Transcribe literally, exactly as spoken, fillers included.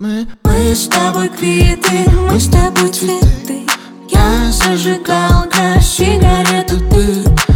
Мы, Мы с тобой квиты, мы с тобой цветы. Я зажигалка, сигарету ты.